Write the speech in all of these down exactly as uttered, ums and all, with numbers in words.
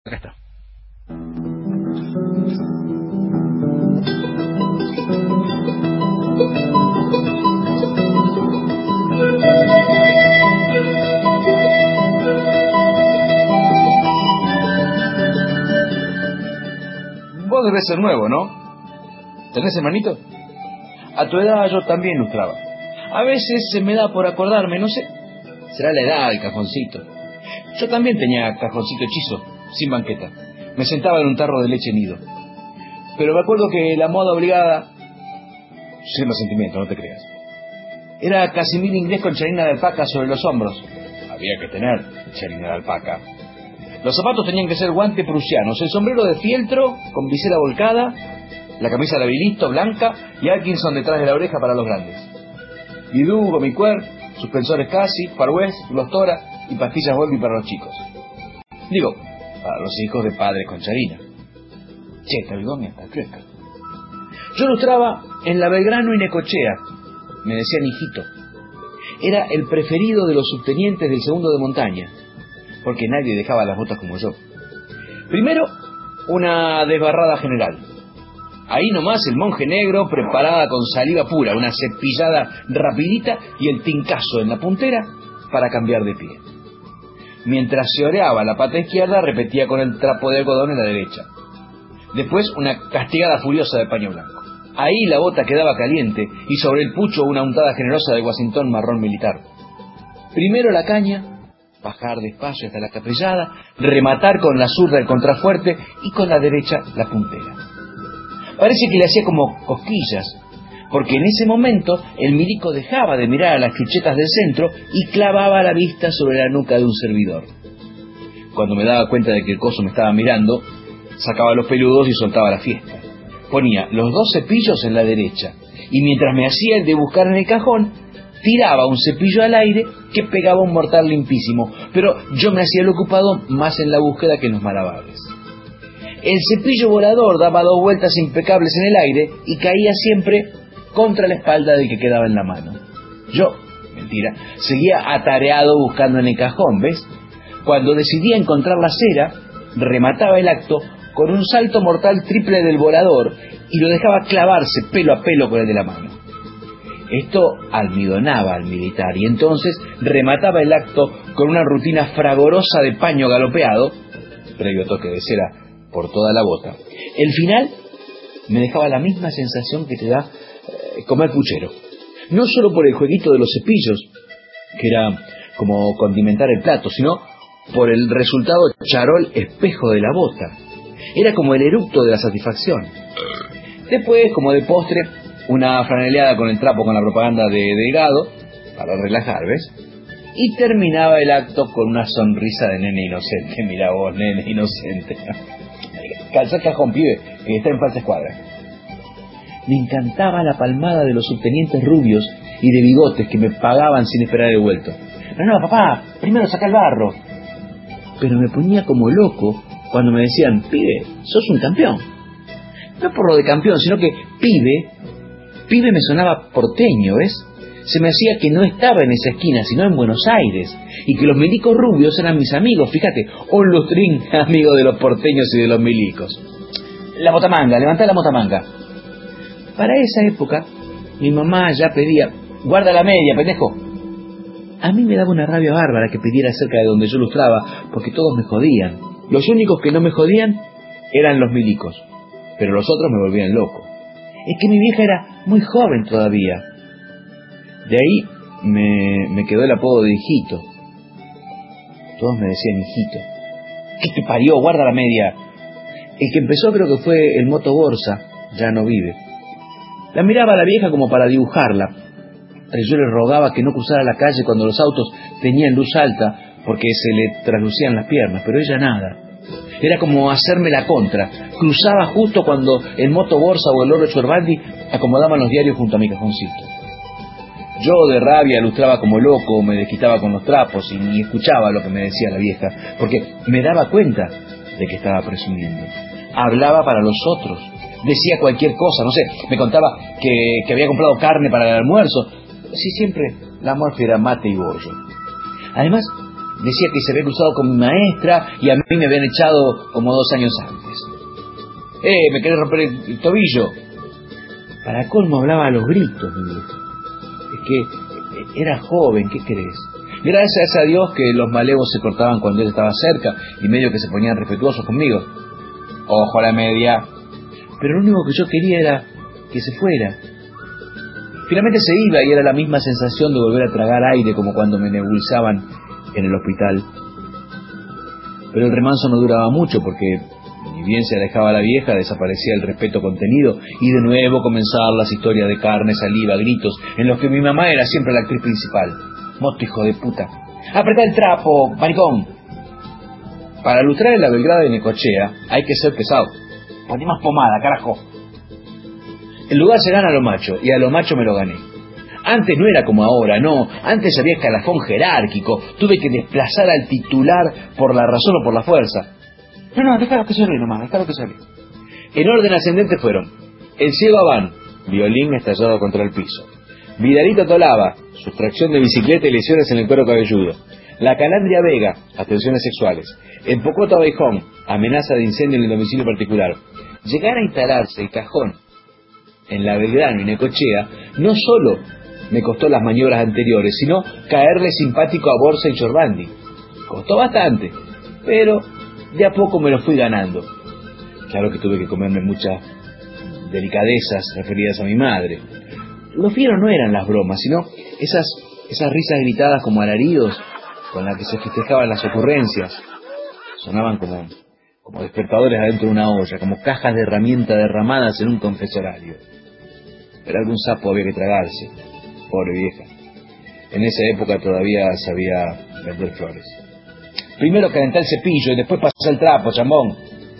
Acá está. Vos debes ser nuevo, ¿no? ¿Tenés hermanito? A tu edad yo también lustraba. A veces se me da por acordarme, no sé. Será la edad, el cajoncito. Yo también tenía cajoncito hechizo, sin banqueta. Me sentaba en un tarro de leche nido. Pero me acuerdo que la moda obligada... Sin los sentimientos, no te creas. Era casimir inglés con charina de alpaca sobre los hombros. Había que tener charina de alpaca. Los zapatos tenían que ser guante prusianos, el sombrero de fieltro con visera volcada, la camisa de Abilisto blanca y Atkinson detrás de la oreja para los grandes. Bidú, Gomicuer, suspensores Casi, Far West, Glostora y pastillas Volvi para los chicos. Digo, para los hijos de padres con charina. Cheta, Bigomia, hasta Chueca. Yo lustraba en la Belgrano y Necochea. Me decían hijito. Era el preferido de los subtenientes del segundo de montaña, porque nadie dejaba las botas como yo. Primero, una desbarrada general. Ahí nomás el monje negro preparada con saliva pura, una cepillada rapidita y el tincazo en la puntera para cambiar de pie. Mientras se oreaba la pata izquierda, repetía con el trapo de algodón en la derecha. Después una castigada furiosa de paño blanco. Ahí la bota quedaba caliente y sobre el pucho una untada generosa de Washington marrón militar. Primero la caña, bajar despacio hasta la capellada, rematar con la zurda el contrafuerte y con la derecha la puntera. Parece que le hacía como cosquillas, porque en ese momento el milico dejaba de mirar a las chuchetas del centro y clavaba la vista sobre la nuca de un servidor. Cuando me daba cuenta de que el coso me estaba mirando, sacaba los peludos y soltaba la fiesta. Ponía los dos cepillos en la derecha y mientras me hacía el de buscar en el cajón, tiraba un cepillo al aire que pegaba un mortal limpísimo, pero yo me hacía el ocupado más en la búsqueda que en los malabares. El cepillo volador daba dos vueltas impecables en el aire y caía siempre contra la espalda del que quedaba en la mano. Yo, mentira, seguía atareado buscando en el cajón, ¿ves? Cuando decidía encontrar la cera, remataba el acto con un salto mortal triple del volador y lo dejaba clavarse pelo a pelo con el de la mano. Esto almidonaba al militar y entonces remataba el acto con una rutina fragorosa de paño galopeado, previo toque de cera por toda la bota. El final me dejaba la misma sensación que te da eh, comer puchero. No solo por el jueguito de los cepillos, que era como condimentar el plato, sino por el resultado charol espejo de la bota. Era como el eructo de la satisfacción. Después, como de postre, una franeleada con el trapo con la propaganda de Delgado, para relajar, ¿ves? Y terminaba el acto con una sonrisa de nene inocente. Mira vos, nene inocente. Calza el cajón, pibe, que está en falsa escuadra. Me encantaba la palmada de los subtenientes rubios y de bigotes que me pagaban sin esperar el vuelto. No, no, papá, primero saca el barro. Pero me ponía como loco cuando me decían, pibe, sos un campeón. No por lo de campeón, sino que pibe, pibe me sonaba porteño, ¿ves? Se me hacía que no estaba en esa esquina, sino en Buenos Aires, y que los milicos rubios eran mis amigos, fíjate, un lustrín amigo de los porteños y de los milicos. La motamanga, levantá la motamanga. Para esa época, mi mamá ya pedía, guarda la media, pendejo. A mí me daba una rabia bárbara que pidiera cerca de donde yo lustraba, porque todos me jodían. Los únicos que no me jodían eran los milicos, pero los otros me volvían loco. Es que mi vieja era muy joven todavía. De ahí me, me quedó el apodo de hijito. Todos me decían hijito. ¿Qué te parió? Guarda la media. El que empezó creo que fue el Moto Borsa, ya no vive. La miraba a la vieja como para dibujarla. Yo le rogaba que no cruzara la calle cuando los autos tenían luz alta, porque se le traslucían las piernas, pero ella nada. Era como hacerme la contra. Cruzaba justo cuando el Moto Borsa o el Loro Chorbandi acomodaban los diarios junto a mi cajoncito. Yo de rabia lustraba como loco, me desquitaba con los trapos y ni escuchaba lo que me decía la vieja, porque me daba cuenta de que estaba presumiendo. Hablaba para los otros, decía cualquier cosa, no sé, me contaba que, que había comprado carne para el almuerzo. Sí, siempre la muerte era mate y bollo. Además, Decía que se había cruzado con mi maestra y a mí me habían echado como dos años antes. ¡Eh, me querés romper el tobillo! Para colmo hablaba a los gritos, mi viejo. Es que era joven, ¿qué crees? Gracias a Dios que los malevos se cortaban cuando él estaba cerca y medio que se ponían respetuosos conmigo. Ojo a la media. Pero lo único que yo quería era que se fuera. Finalmente se iba y era la misma sensación de volver a tragar aire como cuando me nebulizaban en el hospital. Pero el remanso no duraba mucho porque, ni bien se alejaba la vieja, desaparecía el respeto contenido y de nuevo comenzaban las historias de carne, saliva, gritos, en los que mi mamá era siempre la actriz principal. Moto, hijo de puta. ¡Apretá el trapo, maricón! Para lustrar en la Belgrada de Necochea hay que ser pesado. Poné más pomada, carajo. El lugar se gana a lo macho, y a lo macho me lo gané. Antes no era como ahora, no. Antes había escalafón jerárquico. Tuve que desplazar al titular por la razón o por la fuerza. No, no, déjalo que se ríe nomás, déjalo que se ríe. En orden ascendente fueron el ciego Abán, violín estallado contra el piso. Vidalito Tolaba, sustracción de bicicleta y lesiones en el cuero cabelludo. La Calandria Vega, atenciones sexuales. El Pocoto Abejón, amenaza de incendio en el domicilio particular. Llegar a instalarse el cajón en la Belgrano y Necochea no solo me costó las maniobras anteriores, sino caerle simpático a Borsa y Chorbandi. Costó bastante, pero de a poco me lo fui ganando. Claro que tuve que comerme muchas delicadezas referidas a mi madre. Lo fiero no eran las bromas, sino esas, esas risas gritadas como alaridos con las que se festejaban las ocurrencias. Sonaban como, como despertadores adentro de una olla, como cajas de herramientas derramadas en un confesonario. Pero algún sapo había que tragarse. Pobre vieja. En esa época todavía sabía vender flores. Primero calentar el cepillo y después pasar el trapo, chambón.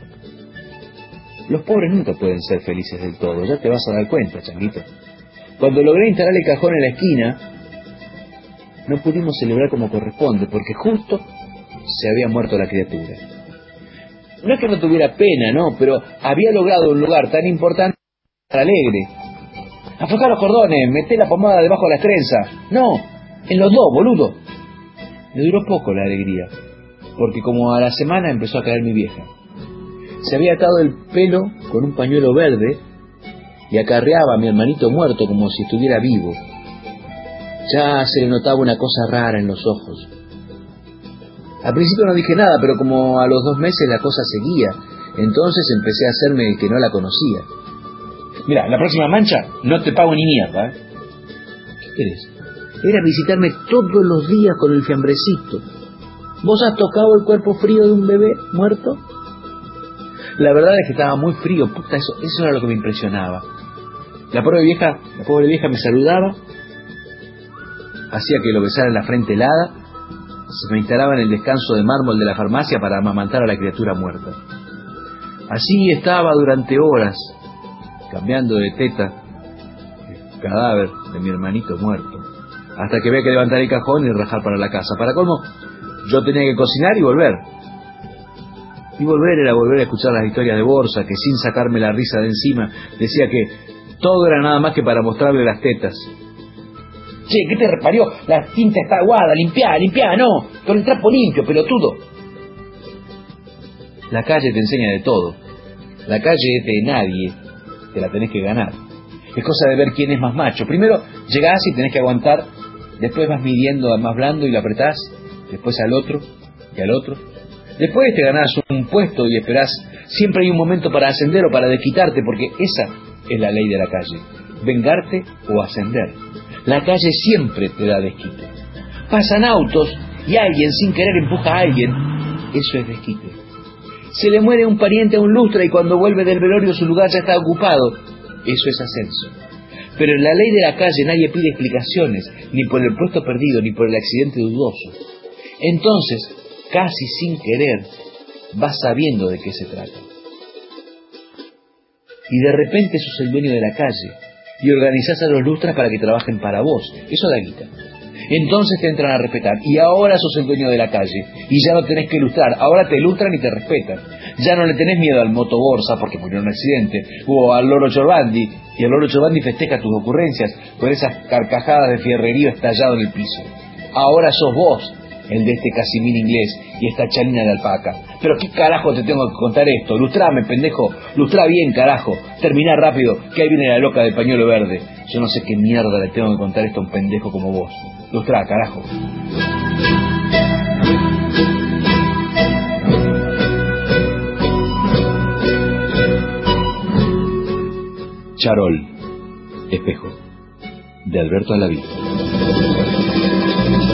Los pobres nunca pueden ser felices del todo, ya te vas a dar cuenta, changuito. Cuando logré instalar el cajón en la esquina, no pudimos celebrar como corresponde, porque justo se había muerto la criatura. No es que no tuviera pena, no, pero había logrado un lugar tan importante alegre. Aflojar los cordones, meté la pomada debajo de las trenzas. No, en los dos, boludo. Me duró poco la alegría, porque como a la semana empezó a caer mi vieja. Se había atado el pelo con un pañuelo verde y acarreaba a mi hermanito muerto como si estuviera vivo. Ya se le notaba una cosa rara en los ojos. Al principio no dije nada, pero como a los dos meses la cosa seguía, entonces empecé a hacerme el que no la conocía. Mira, la próxima mancha no te pago ni mierda, ¿eh? ¿Qué querés? Era visitarme todos los días con el fiambrecito. ¿Vos has tocado el cuerpo frío de un bebé muerto? La verdad es que estaba muy frío, puta, eso, eso era lo que me impresionaba. La pobre vieja, la pobre vieja me saludaba, hacía que lo besara en la frente helada, se me instalaba en el descanso de mármol de la farmacia para amamantar a la criatura muerta. Así estaba durante horas, cambiando de teta el cadáver de mi hermanito muerto, hasta que había que levantar el cajón y rajar para la casa. Para colmo, yo tenía que cocinar y volver. Y volver era volver a escuchar las historias de Borsa, que sin sacarme la risa de encima, decía que todo era nada más que para mostrarle las tetas. Che, ¿qué te reparió? La tinta está aguada, limpiá, limpiá, no, con el trapo limpio, pelotudo. La calle te enseña de todo. La calle es de nadie, te la tenés que ganar. Es cosa de ver quién es más macho. Primero llegás y tenés que aguantar, después vas midiendo al más blando y lo apretás, después al otro y al otro. Después te ganás un puesto y esperás. Siempre hay un momento para ascender o para desquitarte, porque esa es la ley de la calle. Vengarte o ascender. La calle siempre te da desquite. Pasan autos y alguien sin querer empuja a alguien. Eso es desquite. Se le muere un pariente a un lustra y cuando vuelve del velorio su lugar ya está ocupado. Eso es ascenso. Pero en la ley de la calle nadie pide explicaciones, ni por el puesto perdido, ni por el accidente dudoso. Entonces, casi sin querer, vas sabiendo de qué se trata. Y de repente sos el dueño de la calle y organizás a los lustras para que trabajen para vos. Eso da guita. Entonces te entran a respetar y ahora sos el dueño de la calle y ya no tenés que lustrar, ahora te lustran y te respetan. Ya no le tenés miedo al Moto Borsa porque murió en un accidente, o al Loro Chorbandi, y el Loro Chorbandi festeja tus ocurrencias con esas carcajadas de fierrerío estallado en el piso. Ahora sos vos el de este casimir inglés y esta chalina de alpaca. Pero qué carajo te tengo que contar esto, lustrame, pendejo, lustrá bien, carajo, terminá rápido, que ahí viene la loca del pañuelo verde. Yo no sé qué mierda le tengo que contar esto a un pendejo como vos. Lustrá, carajo. Charol, espejo, de Alberto Alaví.